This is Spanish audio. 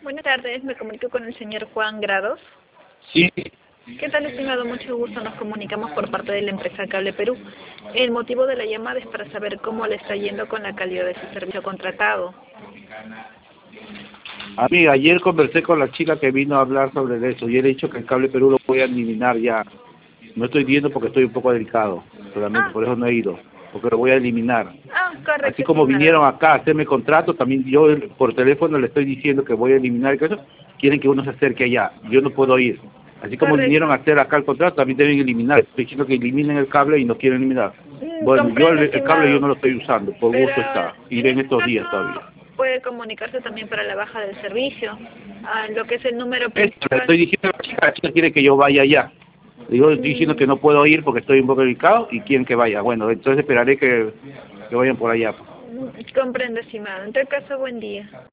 Buenas tardes, me comunico con el señor Juan Grados. Sí, ¿Qué tal, estimado? Mucho gusto, nos comunicamos por parte de la empresa Cable Perú. El motivo de la llamada es para saber cómo le está yendo con la calidad de su servicio contratado. amiga, ayer conversé con la chica que vino a hablar sobre eso y le he dicho que el Cable Perú lo voy a eliminar ya. No estoy viendo porque estoy un poco delicado, solamente Ah, por eso no he ido, porque lo voy a eliminar. correcto, Así como estimado. vinieron acá a hacerme contrato, también yo por teléfono le estoy diciendo que voy a eliminar y que eso, quieren que uno se acerque allá, yo no puedo ir. Así como vinieron Correcto. a hacer acá el contrato, también deben eliminar. Estoy diciendo que eliminen el cable y no quieren eliminar. Bueno, yo Comprendo, el cable yo estimado. no lo estoy usando, por Pero gusto está. en Iré en este estos días todavía. caso puede comunicarse también para la baja del servicio, a lo que es el número Esto, le principal. estoy diciendo a la chica quiere que yo vaya allá. Digo, estoy diciendo que Mm, no puedo ir porque estoy un poco delicado y quieren que vaya. Bueno, entonces esperaré que vayan por allá. Comprendo, estimado. En tal caso, buen día.